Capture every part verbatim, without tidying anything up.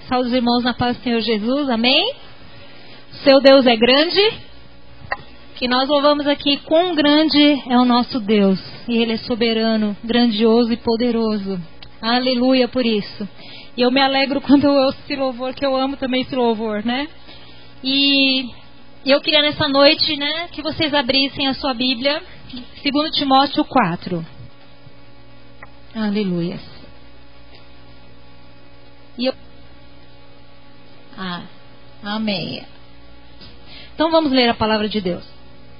Saúde os irmãos na paz do Senhor Jesus, amém? Seu Deus é grande, que nós louvamos aqui, quão grande é o nosso Deus, e Ele é soberano, grandioso e poderoso, aleluia por isso. E eu me alegro quando eu ouço esse louvor, que eu amo também esse louvor, né? E eu queria nessa noite, né, que vocês abrissem a sua Bíblia, segundo Timóteo quatro, aleluia. E eu... Ah, amém. Então vamos ler a palavra de Deus.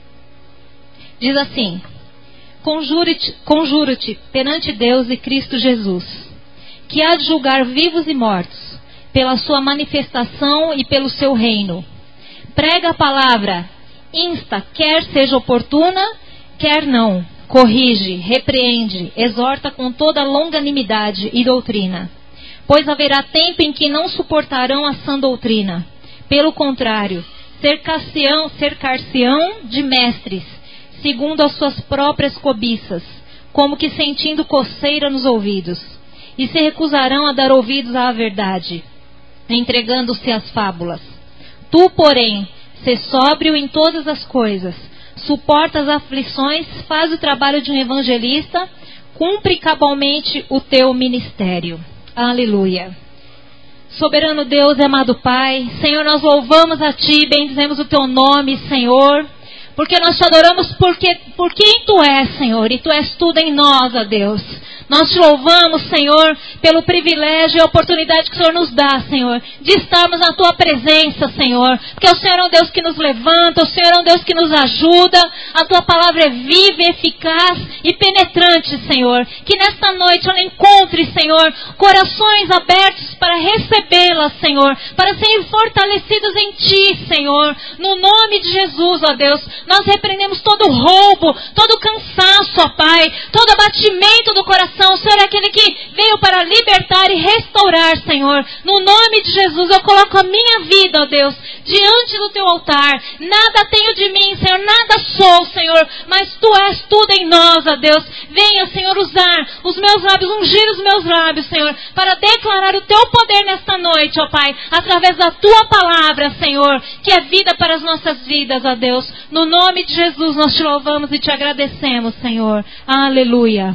Diz assim: Conjuro-te, conjuro-te perante Deus e Cristo Jesus, que há de julgar vivos e mortos, pela sua manifestação e pelo seu reino. Prega a palavra, insta, quer seja oportuna, quer não. Corrige, repreende, exorta com toda longanimidade e doutrina. Pois haverá tempo em que não suportarão a sã doutrina. Pelo contrário, cercar-se-ão, cercar-se-ão de mestres, segundo as suas próprias cobiças, como que sentindo coceira nos ouvidos. E se recusarão a dar ouvidos à verdade, entregando-se às fábulas. Tu, porém, sê sóbrio em todas as coisas, suporta as aflições, faz o trabalho de um evangelista, cumpre cabalmente o teu ministério. Aleluia. Soberano Deus e amado Pai, Senhor, nós louvamos a Ti, bendizemos o Teu nome, Senhor, porque nós te adoramos porque, por quem Tu és, Senhor, e Tu és tudo em nós, ó Deus. Nós te louvamos, Senhor, pelo privilégio e a oportunidade que o Senhor nos dá, Senhor, de estarmos na Tua presença, Senhor, porque o Senhor é um Deus que nos levanta, o Senhor é um Deus que nos ajuda, a Tua palavra é viva, eficaz e penetrante, Senhor, que nesta noite ela encontre, Senhor, corações abertos para recebê-la, Senhor, para serem fortalecidos em Ti, Senhor, no nome de Jesus, ó Deus. Nós repreendemos todo roubo, todo cansaço, ó Pai, todo abatimento do coração. O Senhor é aquele que veio para libertar e restaurar, Senhor. No nome de Jesus, eu coloco a minha vida, ó Deus, diante do Teu altar. Nada tenho de mim, Senhor, nada sou, Senhor, mas Tu és tudo em nós, ó Deus. Venha, Senhor, usar os meus lábios, ungir os meus lábios, Senhor, para declarar o Teu poder nesta noite, ó Pai, através da Tua palavra, Senhor, que é vida para as nossas vidas, ó Deus. No nome de Jesus, nós Te louvamos e Te agradecemos, Senhor. Aleluia.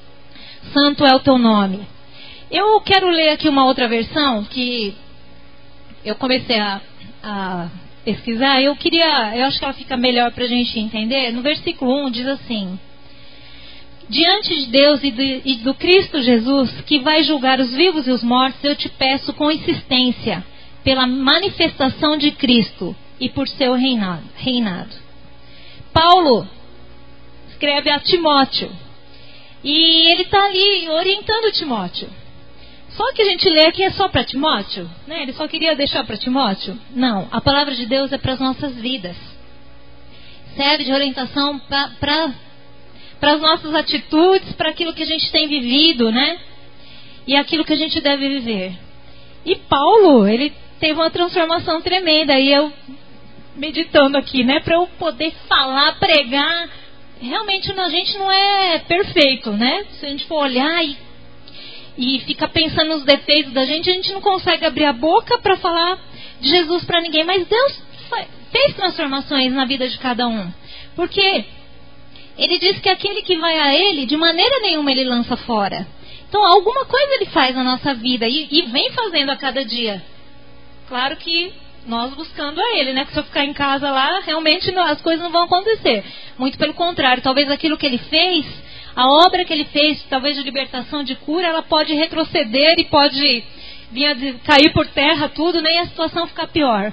Santo é o Teu nome. Eu quero ler aqui uma outra versão que eu comecei a, a pesquisar. Eu queria, eu acho que ela fica melhor para a gente entender. No versículo um diz assim: Diante de Deus e, de, e do Cristo Jesus, que vai julgar os vivos e os mortos, eu te peço com insistência, pela manifestação de Cristo e por seu reinado. reinado. Paulo escreve a Timóteo. E ele está ali orientando Timóteo. Só que a gente lê aqui é só para Timóteo, né? Ele só queria deixar para Timóteo? Não, a palavra de Deus é para as nossas vidas. Serve de orientação para as nossas atitudes, para aquilo que a gente tem vivido, né? E aquilo que a gente deve viver. E Paulo, ele teve uma transformação tremenda. E eu, meditando aqui, né? Para eu poder falar, pregar... Realmente a gente não é perfeito, né? Se a gente for olhar e, e ficar pensando nos defeitos da gente, a gente não consegue abrir a boca para falar de Jesus para ninguém. Mas Deus fez transformações na vida de cada um. Porque Ele diz que aquele que vai a Ele, de maneira nenhuma Ele lança fora. Então alguma coisa Ele faz na nossa vida e, e vem fazendo a cada dia. Claro que nós buscando a Ele, né? Que se eu ficar em casa lá, realmente não, as coisas não vão acontecer. Muito pelo contrário, talvez aquilo que Ele fez, a obra que Ele fez, talvez de libertação, de cura, ela pode retroceder e pode vir a cair por terra tudo, né? E a situação ficar pior.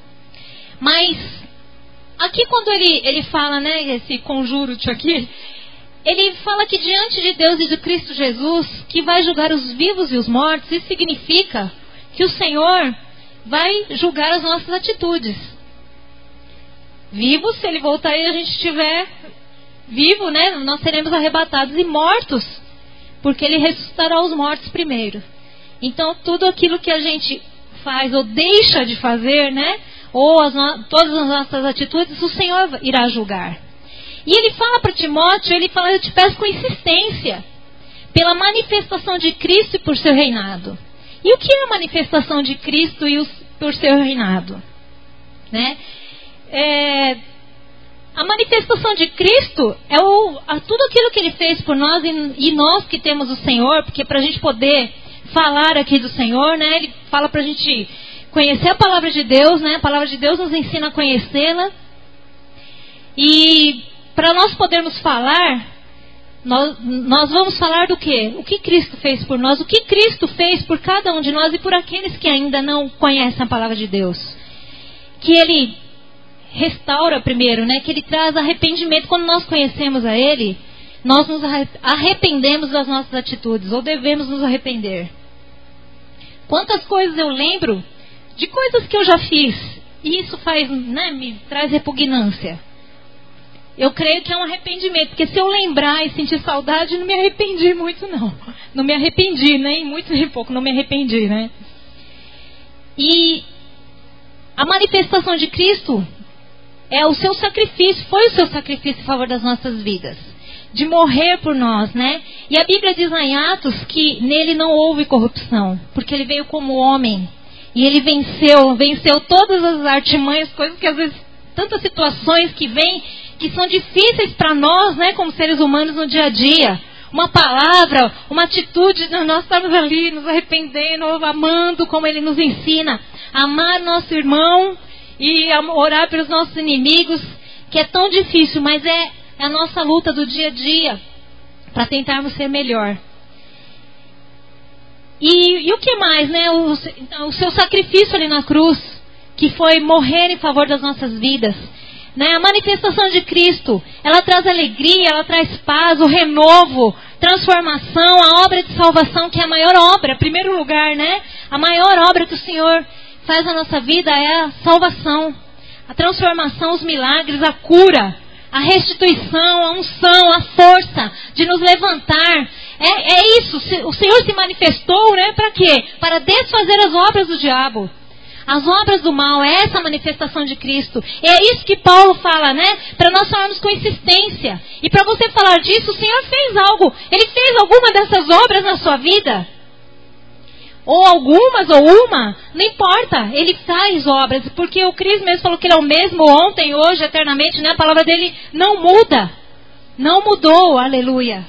Mas, aqui quando Ele, ele fala, né? Esse conjuro-te aqui, Ele fala que diante de Deus e de Cristo Jesus, que vai julgar os vivos e os mortos, isso significa que o Senhor vai julgar as nossas atitudes. Vivos, se Ele voltar e a gente estiver vivo, né? Nós seremos arrebatados, e mortos, porque Ele ressuscitará os mortos primeiro. Então, tudo aquilo que a gente faz ou deixa de fazer, né? Ou as no... todas as nossas atitudes, o Senhor irá julgar. E Ele fala para Timóteo, Ele fala: eu te peço com insistência, pela manifestação de Cristo e por seu reinado. E o que é a manifestação de Cristo e o, por seu reinado? Né? É, a manifestação de Cristo é o, a, tudo aquilo que Ele fez por nós e, e nós que temos o Senhor, porque para a gente poder falar aqui do Senhor, né, Ele fala para a gente conhecer a palavra de Deus, né? A palavra de Deus nos ensina a conhecê-la. E para nós podermos falar, nós, nós vamos falar do quê? O que Cristo fez por nós, o que Cristo fez por cada um de nós e por aqueles que ainda não conhecem a palavra de Deus. Que Ele restaura primeiro, né? Que Ele traz arrependimento. Quando nós conhecemos a Ele, nós nos arrependemos das nossas atitudes, ou devemos nos arrepender. Quantas coisas eu lembro de coisas que eu já fiz, e isso faz, né, me traz repugnância. Eu creio que é um arrependimento, porque se eu lembrar e sentir saudade, não me arrependi muito não. Não me arrependi, nem muito nem pouco, não me arrependi, né? E a manifestação de Cristo é o seu sacrifício, foi o seu sacrifício em favor das nossas vidas, de morrer por nós, né? E a Bíblia diz em Atos que nele não houve corrupção, porque Ele veio como homem, e Ele venceu, venceu todas as artimanhas, coisas que às vezes, tantas situações que vêm, que são difíceis para nós, né, como seres humanos no dia a dia. Uma palavra, uma atitude, nós estamos ali nos arrependendo, amando como Ele nos ensina, amar nosso irmão e orar pelos nossos inimigos, que é tão difícil, mas é, é a nossa luta do dia a dia para tentarmos ser melhor. E, e o que mais, né? O, o seu sacrifício ali na cruz, que foi morrer em favor das nossas vidas. Né? A manifestação de Cristo, ela traz alegria, ela traz paz, o renovo, transformação, a obra de salvação, que é a maior obra, em primeiro lugar, né? A maior obra que o Senhor faz na nossa vida é a salvação, a transformação, os milagres, a cura, a restituição, a unção, a força de nos levantar. É, é isso, o Senhor se manifestou, né? Para quê? Para desfazer as obras do diabo. As obras do mal, é essa a manifestação de Cristo. É isso que Paulo fala, né? Para nós falarmos com insistência. E para você falar disso, o Senhor fez algo. Ele fez alguma dessas obras na sua vida? Ou algumas, ou uma, não importa. Ele faz obras. Porque o Cristo mesmo falou que Ele é o mesmo ontem, hoje, eternamente, né? A palavra dele não muda. Não mudou, aleluia.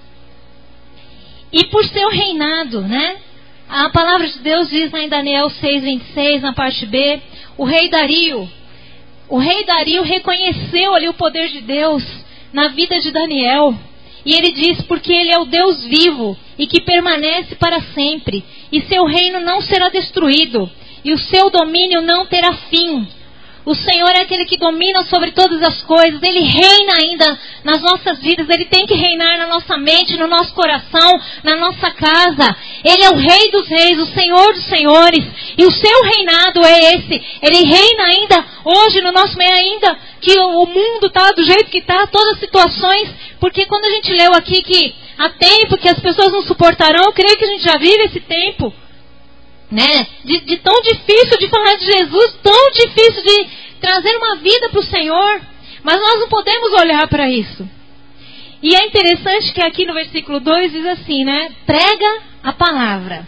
E por seu reinado, né? A palavra de Deus diz em Daniel seis, vinte e seis, na parte B, o rei Dario, o rei Dario reconheceu ali o poder de Deus na vida de Daniel. E ele diz, porque Ele é o Deus vivo e que permanece para sempre, e seu reino não será destruído, e o seu domínio não terá fim. O Senhor é aquele que domina sobre todas as coisas. Ele reina ainda nas nossas vidas. Ele tem que reinar na nossa mente, no nosso coração, na nossa casa. Ele é o Rei dos Reis, o Senhor dos Senhores. E o seu reinado é esse. Ele reina ainda hoje no nosso meio, ainda que o mundo está do jeito que está, todas as situações. Porque quando a gente leu aqui que há tempo que as pessoas não suportarão, eu creio que a gente já vive esse tempo. Né? De, de tão difícil de falar de Jesus, tão difícil de trazer uma vida para o Senhor, mas nós não podemos olhar para isso. E é interessante que aqui no versículo dois diz assim, né? Prega a palavra.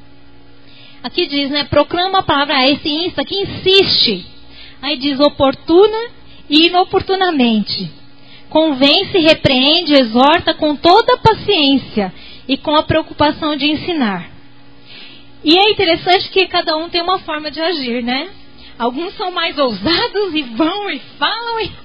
Aqui diz, né? Proclama a palavra. Ah, esse insta aqui insiste. Aí diz oportuna e inoportunamente. Convence, repreende, exorta com toda a paciência e com a preocupação de ensinar. E é interessante que cada um tem uma forma de agir, né? Alguns são mais ousados e vão e falam. E,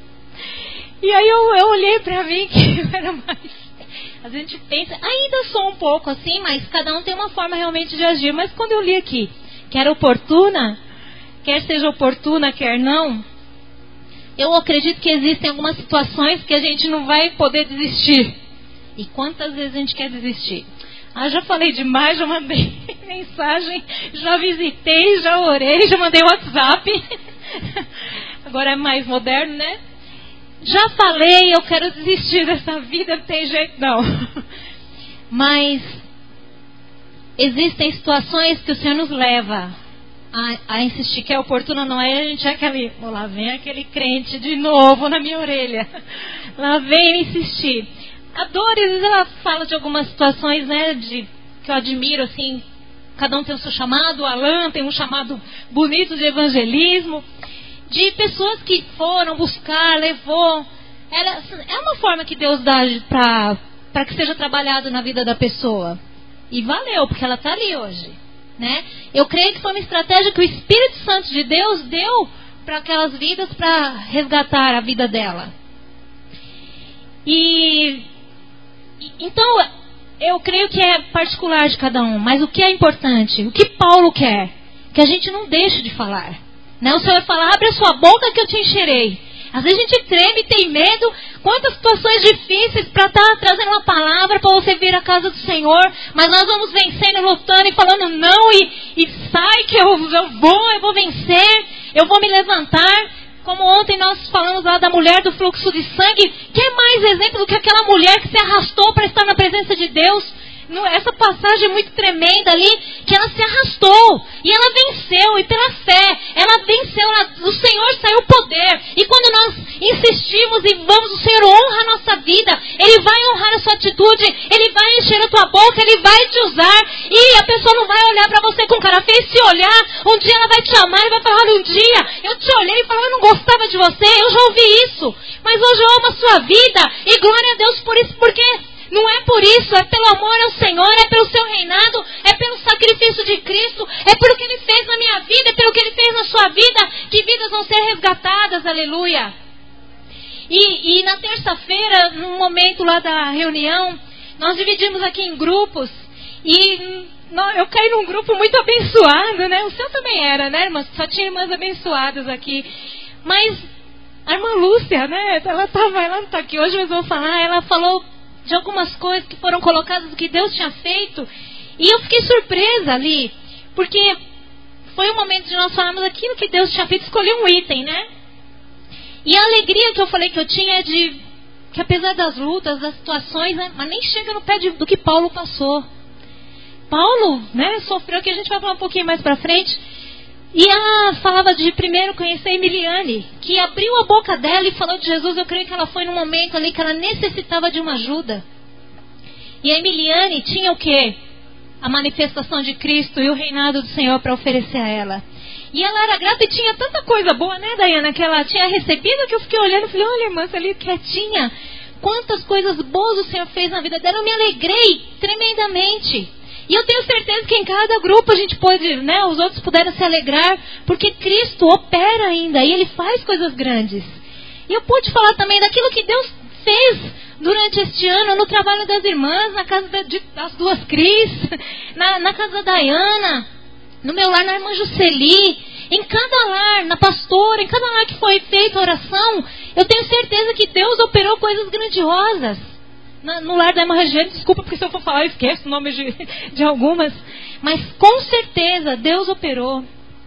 e aí eu, eu olhei pra mim que eu era mais... A gente pensa, ainda sou um pouco assim, mas cada um tem uma forma realmente de agir. Mas quando eu li aqui, que era oportuna, quer seja oportuna, quer não, eu acredito que existem algumas situações que a gente não vai poder desistir. E quantas vezes a gente quer desistir? Ah, já falei demais, já mandei mensagem, já visitei, já orei, já mandei WhatsApp. Agora é mais moderno, né? Já falei, eu quero desistir dessa vida, não tem jeito não. Mas existem situações que o Senhor nos leva a, a insistir, que é oportuna, não é? A gente é aquele, oh, lá vem aquele crente de novo na minha orelha. Lá vem insistir. A Dor, às vezes ela fala de algumas situações, né, de, que eu admiro, assim, cada um tem o seu chamado. O Alan tem um chamado bonito de evangelismo. De pessoas que foram buscar, levou. Era, é uma forma que Deus dá para que seja trabalhado na vida da pessoa. E valeu, porque ela está ali hoje, né? Eu creio que foi uma estratégia que o Espírito Santo de Deus deu para aquelas vidas, para resgatar a vida dela. E então eu creio que é particular de cada um, mas o que é importante, o que Paulo quer, que a gente não deixe de falar, né? O Senhor fala, abre a sua boca que eu te encherei. Às vezes a gente treme, tem medo, quantas situações difíceis para estar tá trazendo uma palavra para você vir à casa do Senhor, mas nós vamos vencendo, lutando e falando não, e, e sai que eu, eu vou, eu vou vencer, eu vou me levantar. Como ontem nós falamos lá da mulher do fluxo de sangue, que é mais exemplo do que aquela mulher que se arrastou para estar na presença de Deus. Essa passagem muito tremenda ali, que ela se arrastou e ela venceu, e pela fé ela venceu, ela, o Senhor saiu o poder. E quando nós insistimos e vamos, o Senhor honra a nossa vida, Ele vai honrar a sua atitude, Ele vai encher a tua boca, Ele vai te usar, e a pessoa não vai olhar para você com cara feia. Se olhar, um dia ela vai te amar e vai falar, olha, um dia eu te olhei e falei, eu não gostava de você, eu já ouvi isso, mas hoje eu amo a sua vida, e glória a Deus por isso, porque não é por isso, é pelo amor ao Senhor, é pelo seu reinado, é pelo sacrifício de Cristo, é pelo que Ele fez na minha vida, é pelo que Ele fez na sua vida, que vidas vão ser resgatadas, aleluia. E, e na terça-feira, no momento lá da reunião, nós dividimos aqui em grupos, e eu caí num grupo muito abençoado, né? O seu também era, né, irmãs? Só tinha irmãs abençoadas aqui. Mas a irmã Lúcia, né? Ela estava, ela não está aqui hoje, mas eu vou falar, ela falou de algumas coisas que foram colocadas que Deus tinha feito, e eu fiquei surpresa ali, porque foi um momento de nós falarmos aquilo que Deus tinha feito, escolher um item, né? E a alegria que eu falei que eu tinha é de que apesar das lutas, das situações, né, mas nem chega no pé de, do que Paulo passou. Paulo, né, sofreu, que a gente vai falar um pouquinho mais pra frente. E ela falava de primeiro conhecer a Emiliane, que abriu a boca dela e falou de Jesus. Eu creio que ela foi num momento ali que ela necessitava de uma ajuda. E a Emiliane tinha o quê? A manifestação de Cristo e o reinado do Senhor para oferecer a ela. E ela era grata e tinha tanta coisa boa, né, Daiana, que ela tinha recebido, que eu fiquei olhando e falei, olha, irmã, você ali quietinha, quantas coisas boas o Senhor fez na vida dela. Eu me alegrei tremendamente. E eu tenho certeza que em cada grupo a gente pode, né, os outros puderam se alegrar, porque Cristo opera ainda e Ele faz coisas grandes. E eu pude falar também daquilo que Deus fez durante este ano no trabalho das irmãs, na casa da, de, das duas Cris, na, na casa da Daiana, no meu lar, na irmã Jusceli, em cada lar, na pastora, em cada lar que foi feita oração, eu tenho certeza que Deus operou coisas grandiosas. No lar da irmã Regiane, desculpa, porque se eu for falar eu esqueço o nome de, de algumas, mas com certeza Deus operou.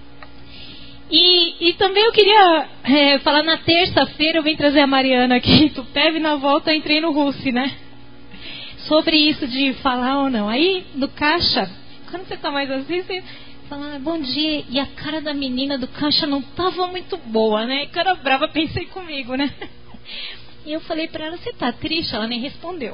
E, e também eu queria é, falar, na terça-feira eu vim trazer a Mariana aqui, tu teve, na volta eu entrei no Russi, né? Sobre isso de falar ou não. Aí no caixa, quando você tá mais assim, você fala, ah, bom dia, e a cara da menina do caixa não tava muito boa, né? E cara brava, pensei comigo, né? E eu falei pra ela, você tá triste? Ela nem respondeu.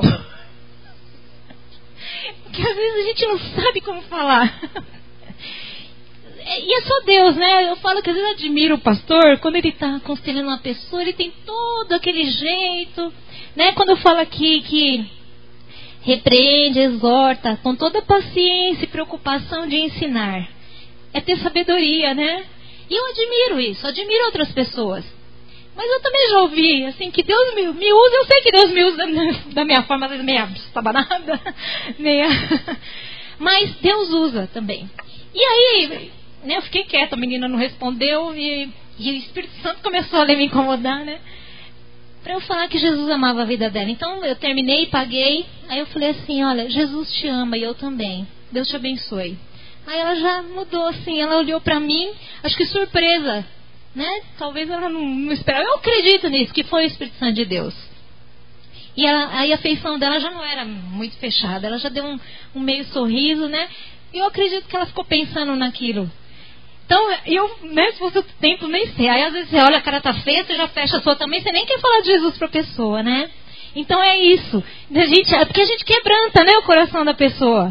Porque às vezes a gente não sabe como falar. E é só Deus, né? Eu falo que às vezes eu admiro o pastor, quando ele tá aconselhando uma pessoa, ele tem todo aquele jeito, né? Quando eu falo aqui que repreende, exorta, com toda paciência e preocupação de ensinar. É ter sabedoria, né? E eu admiro isso, admiro outras pessoas. Mas eu também já ouvi, assim, que Deus me, me usa, eu sei que Deus me usa da, da minha forma, às vezes meia sabanada, meia... Mas Deus usa também. E aí, né, eu fiquei quieta, a menina não respondeu, e, e o Espírito Santo começou a me incomodar, né? Pra eu falar que Jesus amava a vida dela. Então eu terminei, paguei, aí eu falei assim, olha, Jesus te ama e eu também. Deus te abençoe. Aí ela já mudou, assim, ela olhou pra mim, acho que surpresa, né? Talvez ela não, não esperava. Eu acredito nisso, que foi o Espírito Santo de Deus. E ela, aí a feição dela já não era muito fechada. Ela já deu um, um meio sorriso, né? E eu acredito que ela ficou pensando naquilo. Então, eu, né, se fosse o tempo, nem sei. Aí às vezes você olha, a cara tá feia, você já fecha a sua também, você nem quer falar de Jesus pra pessoa, né? Então é isso. A gente, é porque a gente quebranta, né, o coração da pessoa.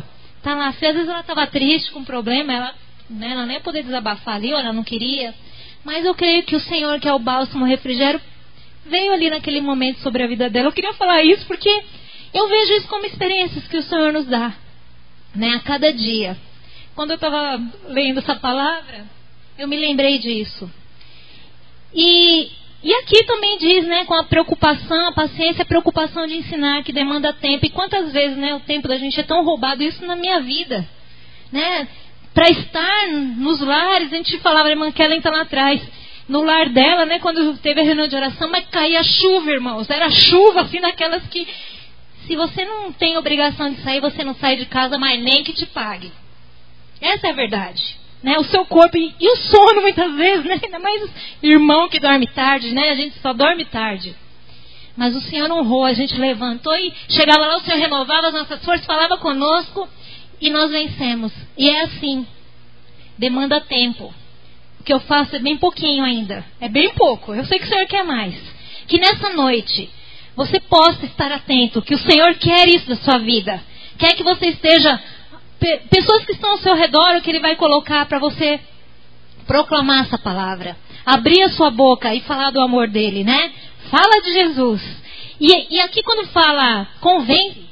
Tá lá, se às vezes ela estava triste com um problema, ela, né, ela nem ia poder desabafar ali, ou ela não queria. Mas eu creio que o Senhor, que é o bálsamo, o refrigério, veio ali naquele momento sobre a vida dela. Eu queria falar isso porque eu vejo isso como experiências que o Senhor nos dá, né, a cada dia. Quando eu estava lendo essa palavra, eu me lembrei disso. E, e aqui também diz, né, com a preocupação, a paciência, a preocupação de ensinar, que demanda tempo. E quantas vezes, né, o tempo da gente é tão roubado, isso na minha vida, né? Para estar nos lares, a gente falava, a irmã Kellen está lá atrás, no lar dela, né, quando teve a reunião de oração, mas caía chuva, irmãos. Era chuva, assim, daquelas que, se você não tem obrigação de sair, você não sai de casa, mas nem que te pague. Essa é a verdade. Né, o seu corpo e, e o sono muitas vezes, né? Ainda mais irmão que dorme tarde, né? A gente só dorme tarde. Mas o Senhor honrou, a gente levantou e chegava lá, o Senhor renovava as nossas forças, falava conosco e nós vencemos. E é assim, demanda tempo. O que eu faço é bem pouquinho ainda, é bem pouco. Eu sei que o Senhor quer mais. Que nessa noite você possa estar atento, que o Senhor quer isso da sua vida. Quer que você esteja... Pessoas que estão ao seu redor, o que Ele vai colocar para você proclamar essa palavra. Abrir a sua boca e falar do amor dEle, né? Fala de Jesus. E, e aqui quando fala convence,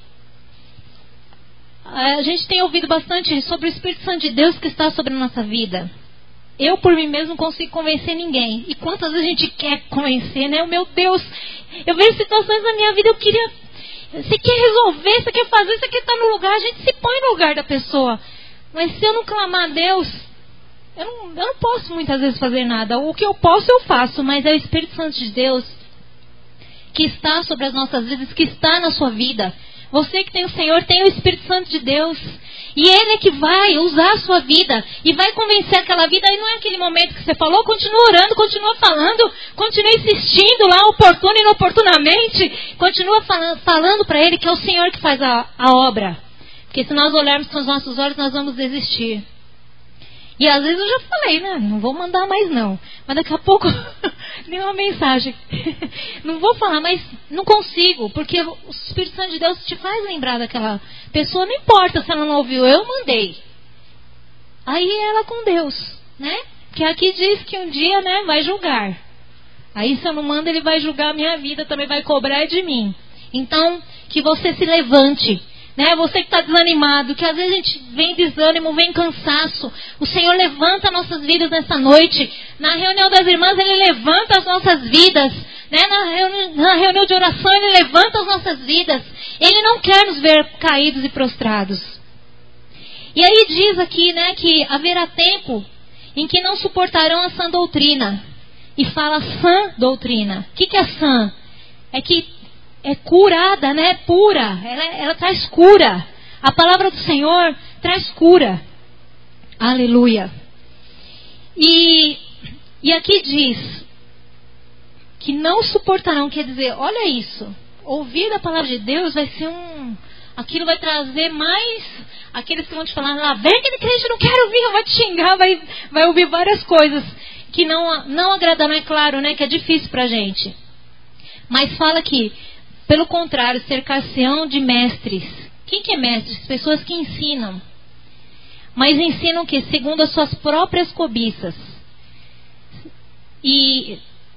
a gente tem ouvido bastante sobre o Espírito Santo de Deus que está sobre a nossa vida. Eu por mim mesmo não consigo convencer ninguém. E quantas vezes a gente quer convencer, né? O meu Deus, eu vejo situações na minha vida, eu queria... Você quer resolver, você quer fazer, você quer estar no lugar, a gente se põe no lugar da pessoa. Mas se eu não clamar a Deus, eu não, eu não posso muitas vezes fazer nada. O que eu posso, eu faço, mas é o Espírito Santo de Deus que está sobre as nossas vidas, que está na sua vida. Você que tem o Senhor, tem o Espírito Santo de Deus. E Ele é que vai usar a sua vida e vai convencer aquela vida. Aí não é aquele momento que você falou, continua orando, continua falando, continua insistindo lá, oportuno e inoportunamente. Continua falando, falando para Ele que é o Senhor que faz a, a obra. Porque se nós olharmos com os nossos olhos, nós vamos desistir. E às vezes eu já falei, né? Não vou mandar mais não. Mas daqui a pouco, nem uma mensagem. Não vou falar, mas não consigo. Porque o Espírito Santo de Deus te faz lembrar daquela pessoa. Não importa se ela não ouviu, eu mandei. Aí ela com Deus, né? Porque aqui diz que um dia, né, vai julgar. Aí se eu não mando, Ele vai julgar a minha vida, também vai cobrar de mim. Então, que você se levante. Né? Você que está desanimado, que às vezes a gente vem desânimo, vem cansaço. O Senhor levanta nossas vidas nessa noite. Na reunião das irmãs, Ele levanta as nossas vidas. Né? Na, reuni- na reunião de oração, Ele levanta as nossas vidas. Ele não quer nos ver caídos e prostrados. E aí diz aqui, né, que haverá tempo em que não suportarão a sã doutrina. E fala sã doutrina. O que, que é sã? É que é curada, né? Pura. Ela, ela traz cura. A palavra do Senhor traz cura. Aleluia. E, e aqui diz que não suportarão, quer dizer, olha isso. Ouvir a palavra de Deus vai ser um... Aquilo vai trazer mais... Aqueles que vão te falar, lá vem aquele crente, não quero ouvir, vai te xingar, vai, vai ouvir várias coisas que não, não agradam, é claro, né? Que é difícil pra gente. Mas fala que pelo contrário, cercar-se-ão de mestres. Quem que é mestres? Pessoas que ensinam. Mas ensinam o quê? Segundo as suas próprias cobiças. E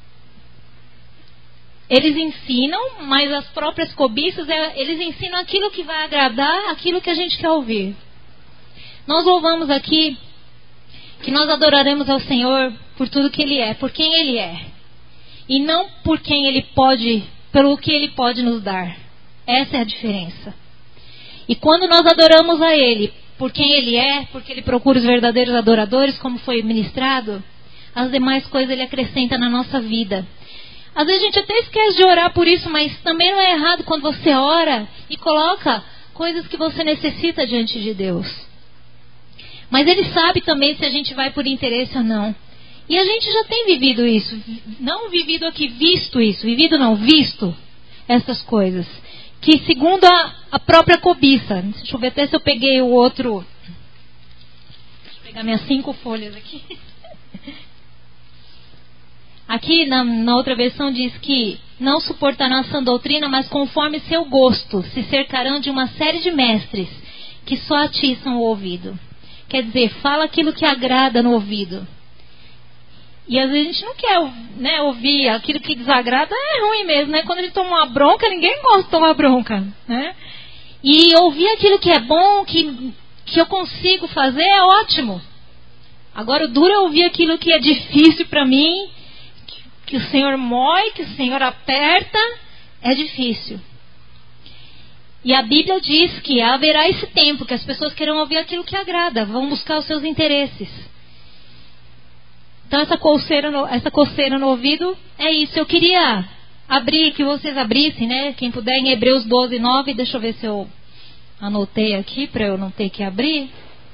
eles ensinam, mas as próprias cobiças, eles ensinam aquilo que vai agradar, aquilo que a gente quer ouvir. Nós louvamos aqui que nós adoraremos ao Senhor por tudo que Ele é, por quem Ele é. E não por quem Ele pode... pelo que Ele pode nos dar. Essa é a diferença. E quando nós adoramos a Ele, por quem Ele é, porque Ele procura os verdadeiros adoradores, como foi ministrado, as demais coisas Ele acrescenta na nossa vida. Às vezes a gente até esquece de orar por isso, mas também não é errado quando você ora e coloca coisas que você necessita diante de Deus. Mas Ele sabe também se a gente vai por interesse ou não. E a gente já tem vivido isso. Não vivido aqui, visto isso. Vivido não, visto essas coisas. Que segundo a, a própria cobiça. Deixa eu ver até se eu peguei o outro. Deixa eu pegar minhas cinco folhas aqui. Aqui na, na outra versão diz que não suportarão a sã doutrina, mas conforme seu gosto se cercarão de uma série de mestres que só atiçam o ouvido. Quer dizer, fala aquilo que agrada no ouvido. E às vezes a gente não quer, né, ouvir aquilo que desagrada, é ruim mesmo, né? Quando a gente toma uma bronca, ninguém gosta de tomar bronca, né? E ouvir aquilo que é bom, que, que eu consigo fazer, é ótimo. Agora o duro é ouvir aquilo que é difícil para mim, que, que o Senhor mói, que o Senhor aperta, é difícil. E a Bíblia diz que haverá esse tempo que as pessoas querem ouvir aquilo que agrada, vão buscar os seus interesses. Então essa coceira no, essa coceira no ouvido é isso. Eu queria abrir, que vocês abrissem, né? Quem puder, em Hebreus doze, nove. Deixa eu ver se eu anotei aqui para eu não ter que abrir.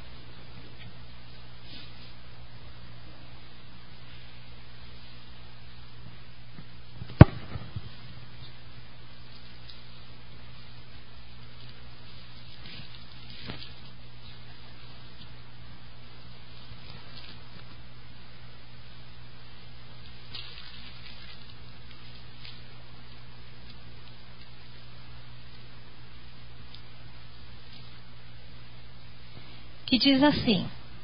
Que diz assim,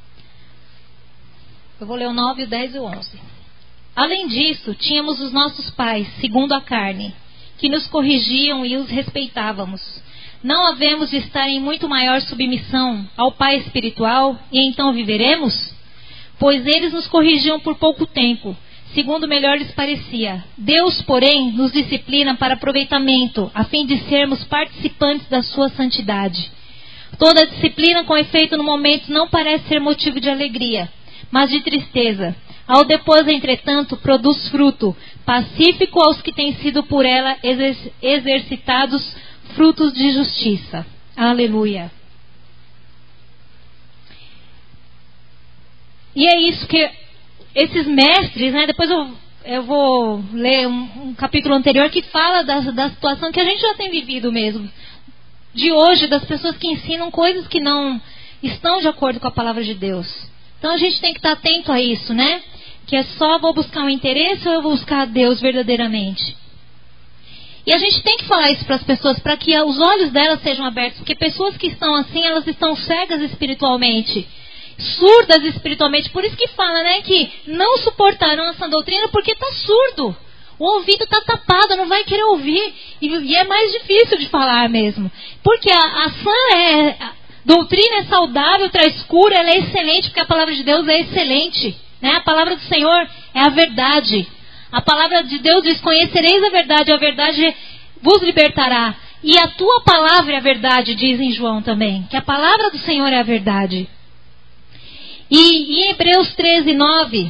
eu vou ler o nove, o dez e o onze. Além disso, tínhamos os nossos pais, segundo a carne, que nos corrigiam e os respeitávamos. Não havemos de estar em muito maior submissão ao Pai espiritual e então viveremos? Pois eles nos corrigiam por pouco tempo, segundo melhor lhes parecia. Deus, porém, nos disciplina para aproveitamento, a fim de sermos participantes da sua santidade. Toda disciplina com efeito no momento não parece ser motivo de alegria, mas de tristeza. Ao depois, entretanto, produz fruto, pacífico aos que têm sido por ela exer- exercitados frutos de justiça. Aleluia. E é isso que esses mestres, né, depois eu, eu vou ler um, um capítulo anterior que fala da, da situação que a gente já tem vivido mesmo. De hoje, das pessoas que ensinam coisas que não estão de acordo com a palavra de Deus. Então a gente tem que estar atento a isso, né? Que é só vou buscar um interesse ou eu vou buscar a Deus verdadeiramente. E a gente tem que falar isso para as pessoas, para que os olhos delas sejam abertos. Porque pessoas que estão assim, elas estão cegas espiritualmente, surdas espiritualmente. Por isso que fala, né, que não suportarão essa doutrina porque está surdo. O ouvido está tapado, não vai querer ouvir. E, e é mais difícil de falar mesmo. Porque a, a sã é... A doutrina é saudável, traz cura, ela é excelente, porque a palavra de Deus é excelente. Né? A palavra do Senhor é a verdade. A palavra de Deus diz, conhecereis a verdade, a verdade vos libertará. E a tua palavra é a verdade, diz em João também. Que a palavra do Senhor é a verdade. E em Hebreus treze, nove...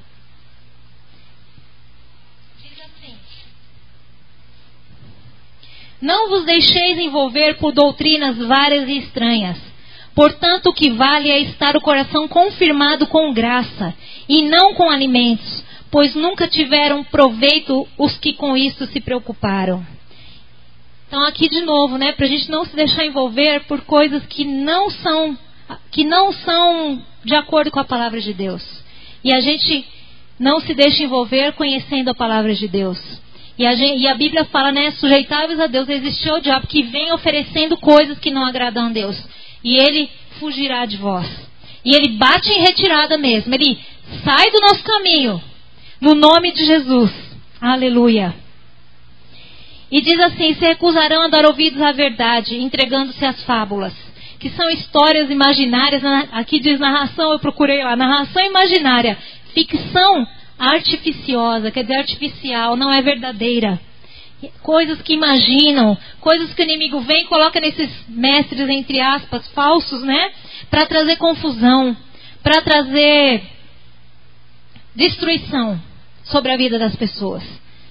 Não vos deixeis envolver por doutrinas várias e estranhas. Portanto, o que vale é estar o coração confirmado com graça, e não com alimentos, pois nunca tiveram proveito os que com isso se preocuparam. Então aqui de novo, né, para a gente não se deixar envolver por coisas que não são, que não são de acordo com a palavra de Deus. E a gente não se deixa envolver conhecendo a palavra de Deus. E a, gente, e a Bíblia fala, né, sujeitáveis a Deus, resistiu ao diabo que vem oferecendo coisas que não agradam a Deus. E ele fugirá de vós. E ele bate em retirada mesmo. Ele sai do nosso caminho. No nome de Jesus. Aleluia. E diz assim, se recusarão a dar ouvidos à verdade, entregando-se às fábulas. Que são histórias imaginárias. Aqui diz narração, eu procurei lá. Narração imaginária. Ficção artificiosa, quer dizer artificial, não é verdadeira. Coisas que imaginam, coisas que o inimigo vem e coloca nesses mestres, entre aspas, falsos, né? Para trazer confusão, para trazer destruição sobre a vida das pessoas.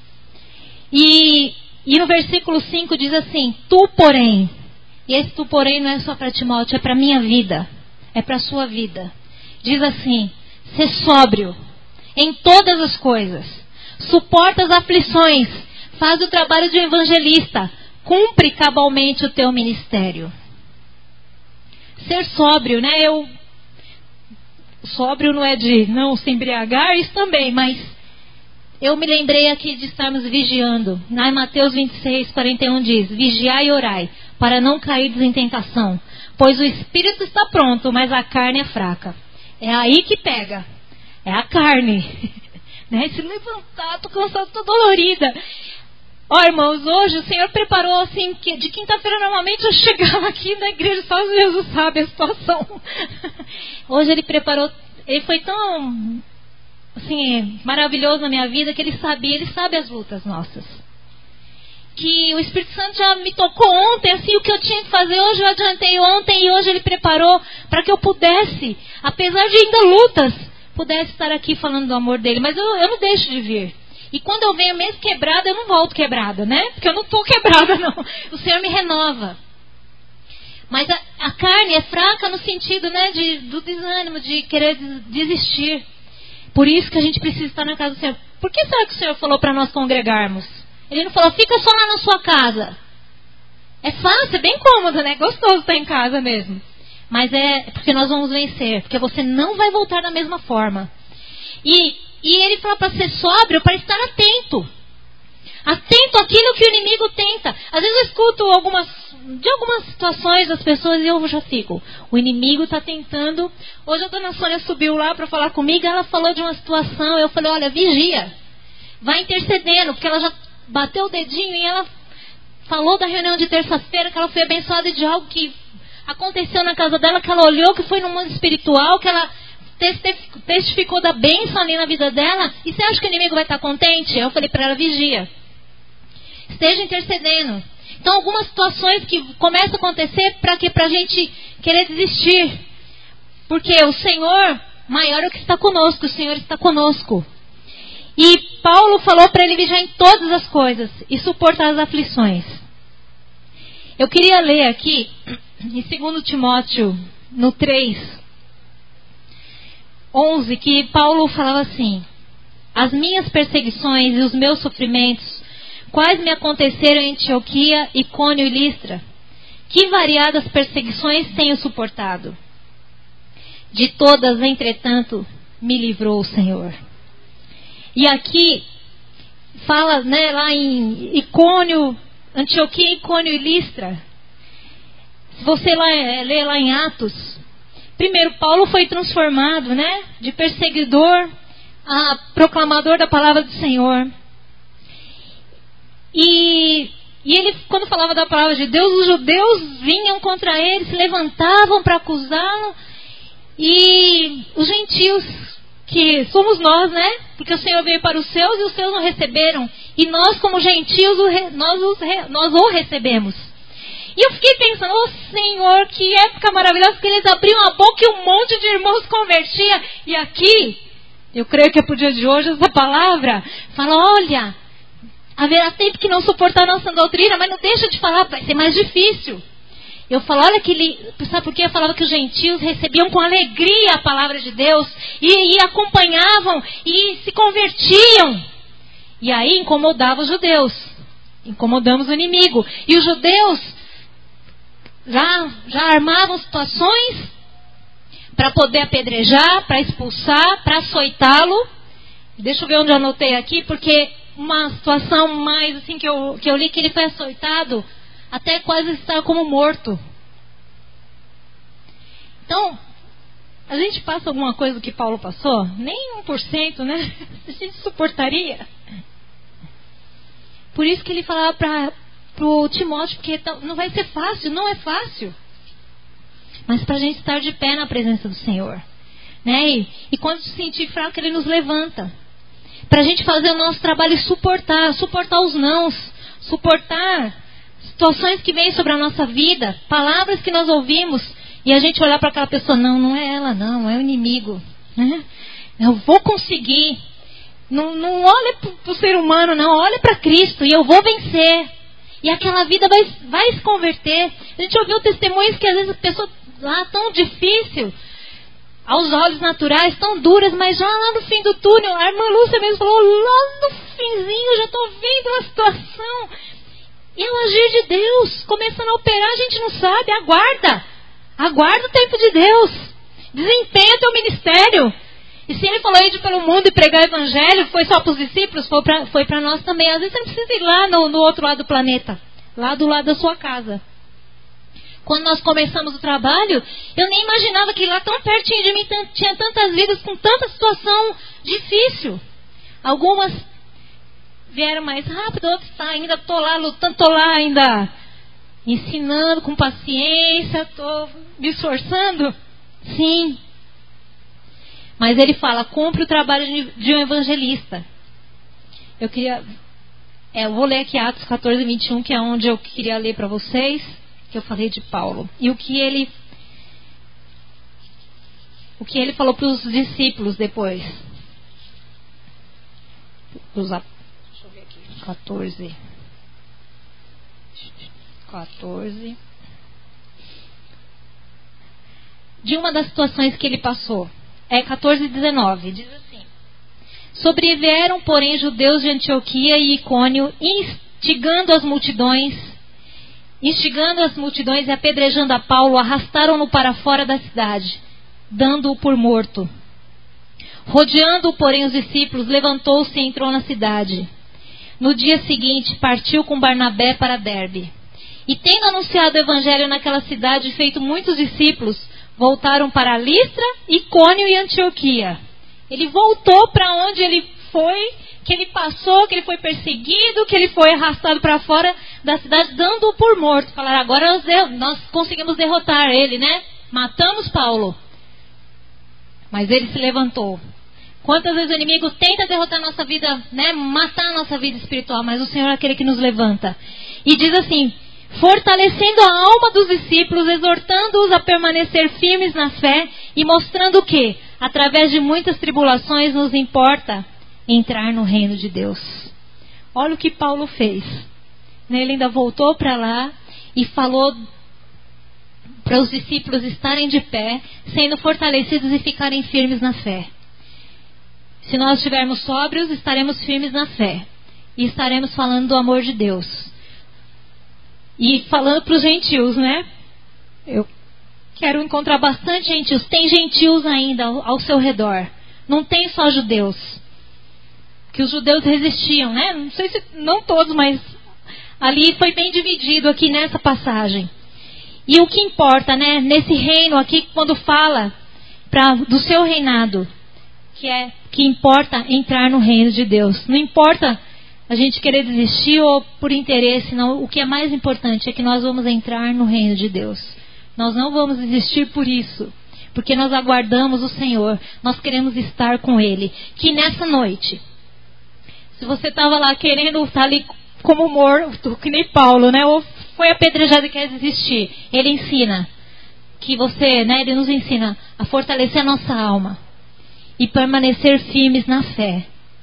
E, e no versículo cinco diz assim, tu porém, e esse tu porém não é só para Timóteo, é para a minha vida, é para a sua vida. Diz assim, ser sóbrio em todas as coisas, suporta as aflições, faz o trabalho de um evangelista, cumpre cabalmente o teu ministério. Ser sóbrio, né? Eu, sóbrio não é de não se embriagar, isso também, mas eu me lembrei aqui de estarmos vigiando. Na Mateus vinte e seis, quarenta e um diz, vigiai e orai, para não cair em tentação. Pois o espírito está pronto, mas a carne é fraca. É aí que pega. É a carne. Né? Se levantar, tô cansada, tô dolorida. Ó, irmãos, hoje o Senhor preparou assim, que de quinta-feira normalmente eu chegava aqui na igreja, só Jesus sabe a situação. Hoje Ele preparou, Ele foi tão assim, maravilhoso na minha vida, que Ele sabia, Ele sabe as lutas nossas. Que o Espírito Santo já me tocou ontem, assim, o que eu tinha que fazer hoje eu adiantei ontem, e hoje Ele preparou para que eu pudesse, apesar de ainda lutas, pudesse estar aqui falando do amor dEle. Mas eu, eu não deixo de vir. E quando eu venho mesmo quebrada, eu não volto quebrada, né? Porque eu não estou quebrada, não. O Senhor me renova. Mas a, a carne é fraca no sentido, né, de, do desânimo, de querer desistir. Por isso que a gente precisa estar na casa do Senhor. Por que será que o Senhor falou para nós congregarmos? Ele não falou, fica só lá na sua casa. É fácil, é bem cômodo, né? Gostoso estar em casa mesmo. Mas é porque nós vamos vencer. Porque você não vai voltar da mesma forma. E, e ele fala para ser sóbrio, para estar atento. Atento àquilo que o inimigo tenta. Às vezes eu escuto algumas, de algumas situações das pessoas e eu já fico. O inimigo está tentando. Hoje a dona Sônia subiu lá para falar comigo. Ela falou de uma situação. Eu falei, olha, vigia. Vai intercedendo. Porque ela já bateu o dedinho e ela falou da reunião de terça-feira, que ela foi abençoada de algo que aconteceu na casa dela, que ela olhou, que foi no mundo espiritual, que ela testificou da bênção ali na vida dela. E você acha que o inimigo vai estar contente? Eu falei para ela, vigia. Esteja intercedendo. Então algumas situações que começam a acontecer para que pra gente querer desistir. Porque o Senhor maior é o que está conosco, o Senhor está conosco. E Paulo falou para ele vigiar em todas as coisas e suportar as aflições. Eu queria ler aqui, em segundo Timóteo, no três, onze, que Paulo falava assim: as minhas perseguições e os meus sofrimentos, quais me aconteceram em Antioquia, Icônio e Listra, que variadas perseguições tenho suportado. De todas, entretanto, me livrou o Senhor. E aqui fala, né, lá em Icônio, Antioquia, Icônio e Listra. Se você lá, ler lá em Atos, primeiro Paulo foi transformado, né, de perseguidor a proclamador da palavra do Senhor. E, e ele, quando falava da palavra de Deus, os judeus vinham contra ele, se levantavam para acusá-lo. E os gentios, que somos nós, né? Porque o Senhor veio para os seus e os seus não receberam. E nós, como gentios, nós, os, nós o recebemos. E eu fiquei pensando, oh Senhor, que época maravilhosa, porque eles abriam a boca e um monte de irmãos convertia. E aqui, eu creio que é para o dia de hoje, essa palavra fala, olha, haverá tempo que não suportar a nossa doutrina, mas não deixa de falar, vai ser mais difícil. Eu falo, olha que ele, sabe por quê? Eu falava que os gentios recebiam com alegria a palavra de Deus e, e acompanhavam e se convertiam. E aí incomodava os judeus. Incomodamos o inimigo. E os judeus já, já armavam situações para poder apedrejar, para expulsar, para açoitá-lo. Deixa eu ver onde eu anotei aqui, porque uma situação mais assim que eu, que eu li, que ele foi açoitado até quase estar como morto. Então, a gente passa alguma coisa que Paulo passou? Nem um por cento, né? A gente suportaria. Por isso que ele falava para o Timóteo, porque não vai ser fácil, não é fácil. Mas para a gente estar de pé na presença do Senhor. Né? E, e quando se sentir fraco, Ele nos levanta. Para a gente fazer o nosso trabalho e suportar, suportar os nãos, suportar situações que vêm sobre a nossa vida, palavras que nós ouvimos, e a gente olhar para aquela pessoa, não, não é ela não, é o inimigo, né? Eu vou conseguir. Não, não olha para o ser humano, não, olha para Cristo, e eu vou vencer. E aquela vida vai, vai se converter. A gente ouviu testemunhos que às vezes a pessoa lá tão difícil, aos olhos naturais, tão duras, mas já lá no fim do túnel, a irmã Lúcia mesmo falou, lá no finzinho, já estou vendo a situação. E é o agir de Deus, começando a operar, a gente não sabe, aguarda. Aguarda o tempo de Deus. Desempenha teu ministério. E se Ele falou ir pelo mundo e pregar o evangelho, foi só para os discípulos, foi para nós também. Às vezes você não precisa ir lá no, no outro lado do planeta, lá do lado da sua casa. Quando nós começamos o trabalho, eu nem imaginava que lá tão pertinho de mim tinha tantas vidas com tanta situação difícil. Algumas vieram mais rápido, outras tá, ainda estou lá lutando, estou lá ainda ensinando com paciência, estou me esforçando. Sim. Mas ele fala, cumpre o trabalho de um evangelista. Eu queria... É, eu vou ler aqui Atos catorze, vinte e um, que é onde eu queria ler para vocês, que eu falei de Paulo. E o que ele... O que ele falou para os discípulos depois. Os, deixa eu ver aqui. catorze. catorze. De uma das situações que ele passou. É catorze, dezenove. Diz assim. Sobrevieram, porém, judeus de Antioquia e Icônio, instigando as multidões, instigando as multidões e apedrejando a Paulo, arrastaram-no para fora da cidade, dando-o por morto. Rodeando-o, porém, os discípulos, levantou-se e entrou na cidade. No dia seguinte, partiu com Barnabé para Derbe. E tendo anunciado o evangelho naquela cidade e feito muitos discípulos, voltaram para Listra, Icônio e Antioquia. Ele voltou para onde ele foi, que ele passou, que ele foi perseguido, que ele foi arrastado para fora da cidade, dando-o por morto. Falaram, agora nós, nós conseguimos derrotar ele, né? Matamos Paulo. Mas ele se levantou. Quantas vezes o inimigo tenta derrotar a nossa vida, né? Matar a nossa vida espiritual, mas o Senhor é aquele que nos levanta. E diz assim, fortalecendo a alma dos discípulos, exortando-os a permanecer firmes na fé e mostrando que, através de muitas tribulações, nos importa entrar no reino de Deus. Olha o que Paulo fez. Ele ainda voltou para lá e falou para os discípulos estarem de pé, sendo fortalecidos e ficarem firmes na fé. Se nós estivermos sóbrios, estaremos firmes na fé. E estaremos falando do amor de Deus. E falando para os gentios, né? Eu quero encontrar bastante gentios. Tem gentios ainda ao, ao seu redor. Não tem só judeus. Que os judeus resistiam, né? Não sei se, não todos, mas ali foi bem dividido aqui nessa passagem. E o que importa, né? Nesse reino aqui, quando fala pra, do seu reinado, que é que importa entrar no reino de Deus. Não importa a gente querer desistir ou por interesse, não. O que é mais importante é que nós vamos entrar no reino de Deus. Nós não vamos desistir por isso, porque nós aguardamos o Senhor, nós queremos estar com Ele. Que nessa noite, se você estava lá querendo estar ali como morto, que nem Paulo, né? Ou foi apedrejado e quer desistir, Ele ensina que você, né? Ele nos ensina a fortalecer a nossa alma e permanecer firmes na fé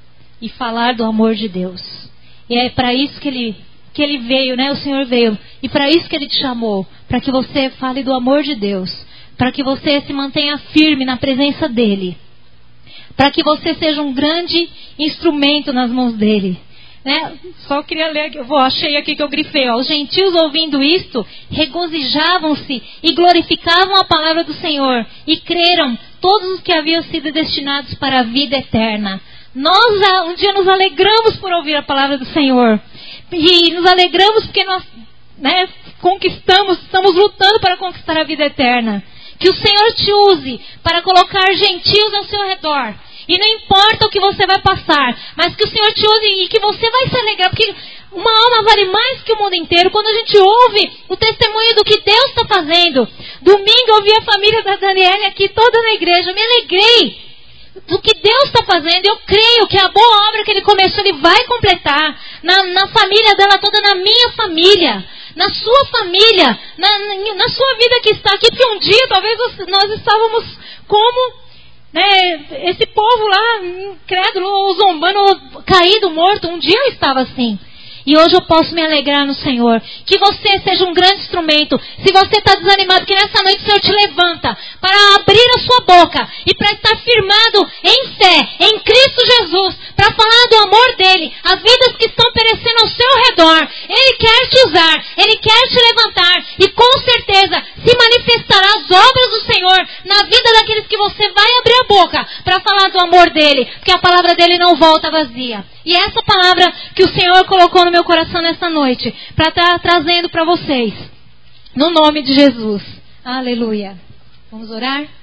e falar do amor de Deus. E é para isso que Ele que Ele veio, né? O Senhor veio. E para isso que Ele te chamou. Para que você fale do amor de Deus. Para que você se mantenha firme na presença dEle. Para que você seja um grande instrumento nas mãos dEle. Né? Só queria ler aqui. Eu vou, achei aqui que eu grifei. Ó. Os gentios ouvindo isto, regozijavam-se e glorificavam a palavra do Senhor. E creram todos os que haviam sido destinados para a vida eterna. Nós um dia nos alegramos por ouvir a palavra do Senhor. E nos alegramos porque nós, né, conquistamos, estamos lutando para conquistar a vida eterna. Que o Senhor te use para colocar gentios ao seu redor. E não importa o que você vai passar, mas que o Senhor te use e que você vai se alegrar. Porque uma alma vale mais que o mundo inteiro. Quando a gente ouve o testemunho do que Deus está fazendo. Domingo eu vi a família da Daniela aqui toda na igreja. Eu me alegrei do que Deus está fazendo. Eu creio que a boa obra que Ele começou, Ele vai completar na, na família dela toda, na minha família, na sua família, na, na, na sua vida que está aqui. Porque um dia talvez nós estávamos como, né, esse povo lá, incrédulo, ou zombando, ou caído, morto. Um dia eu estava assim. E hoje eu posso me alegrar no Senhor. Que você seja um grande instrumento. Se você está desanimado, que nessa noite o Senhor te levanta para abrir a sua boca e para estar firmado em fé, em Cristo Jesus, para falar do amor dEle, as vidas que estão perecendo ao seu redor. Ele quer te usar, Ele quer te levantar e com certeza se manifestará as obras do Senhor na vida daqueles que você vai abrir a boca para falar do amor dEle, porque a palavra dEle não volta vazia. E essa palavra que o Senhor colocou no meu coração nessa noite, para estar trazendo para vocês, No nome de Jesus. Aleluia. Vamos orar?